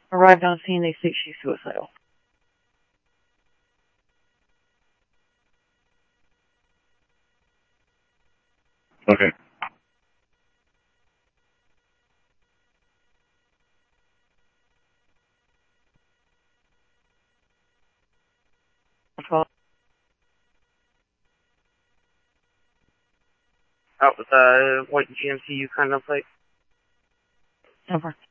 Arrived on scene, they state she's suicidal. Okay. Out with the white GMC Yukon plate. Over.